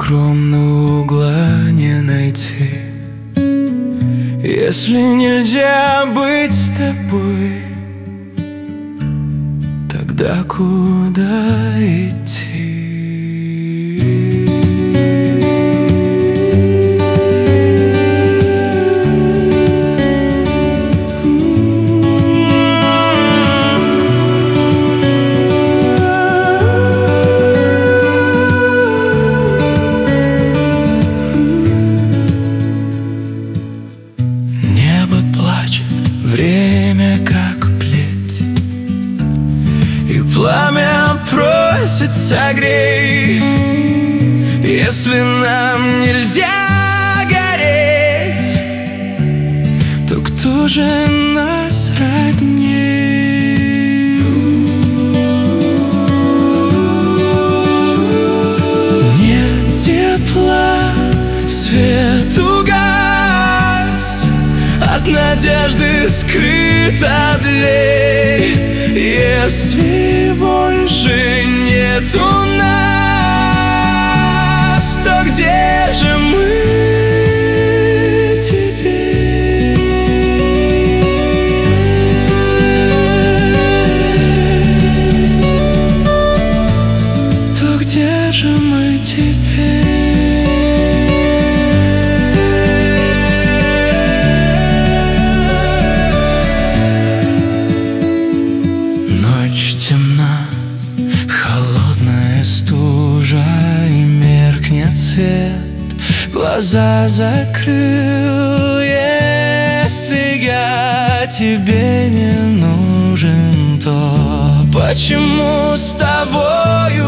укромного угла не найти. Если нельзя быть с тобой, тогда куда идти? Небо плачет, время как плеть, и пламя просит согрей. Если нам нельзя гореть, то кто же нас родней? Нет тепла, свет угас, от надежды скрыта дверь. Если больше нету нас, то где же мы теперь? То где же мы теперь? Темна, холодная стужа, и меркнет свет, глаза закрыл. Если я тебе не нужен, то почему с тобою